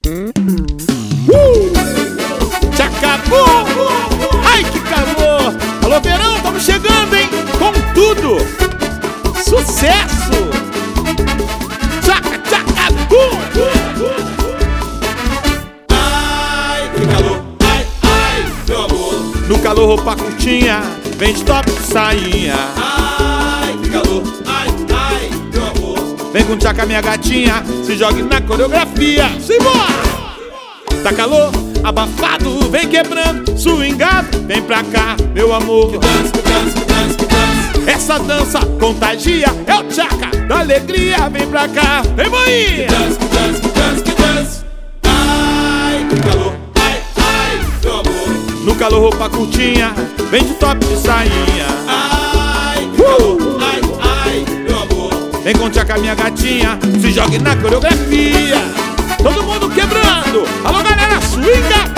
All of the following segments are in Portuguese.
Se acabou! Ai, que calor! Alô, verão, estamos chegando, hein? Com tudo! Sucesso! Tchaca, tchaca, Ai, que calor! Ai, ai, meu amor! No calor, roupa curtinha, vem de top de sainha. Ai, que calor! Ai, ai, meu amor! Vem com tchaca, minha gatinha, se jogue na coreografia. Simbora! Tá calor, abafado, vem quebrando, swingado, vem pra cá, meu amor. Que dança, que dança, que dança, que dança. Essa dança contagia, é o tchaca da alegria, vem pra cá, vem mãe. Que dança, que dança, que dança, que dança. Ai, que calor! Ai, ai, meu amor! No calor, roupa curtinha, vem de top de sainha. Ai, que calor! Ai, ai, meu amor! Vem com tchaca, minha gatinha, se jogue na coreografia. Todo mundo quebrando, alô galera, swinga.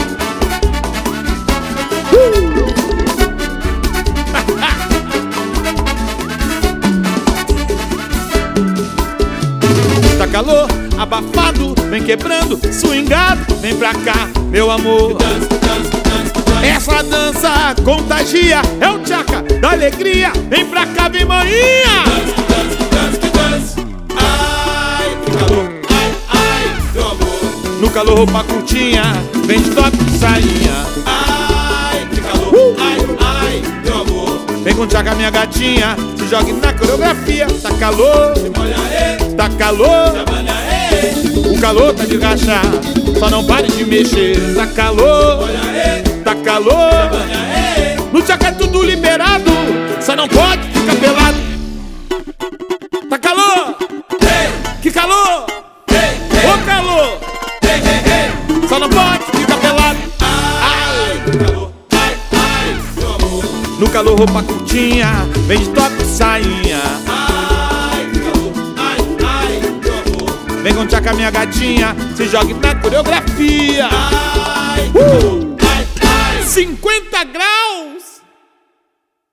Tá calor, abafado, vem quebrando, swingado, vem pra cá, meu amor. Que dança, que dança, que dança, que dança. Essa dança contagia, é o tchaca da alegria, vem pra cá, vem maninha. Que dança, que dança, que dança. Ai, que calor! Ai, ai, meu amor! No calor, roupa curtinha, vem de top de sainha. Ai, que calor! Ai, ai, meu amor! Vem com tchaca, minha gatinha, se jogue na coreografia. Tá calor, Olha aí, tá calor, olha aí, o calor tá de rachar, só não pare de mexer. Tá calor, olha aí, tá calor, olha aí. no tchaca é tudo liberado, só não pode ficar pelado. Tá calor, que calor, ô calor, só não pode ficar pelado. Ai, que calor! Ai, ai, meu amor! No calor, roupa curtinha, vem de top de sainha. Ai, que calor! Ai, ai, meu amor! Vem com tchaca, minha gatinha, se jogue na coreografia. Ai, que calor! Ai, ai! 50 graus!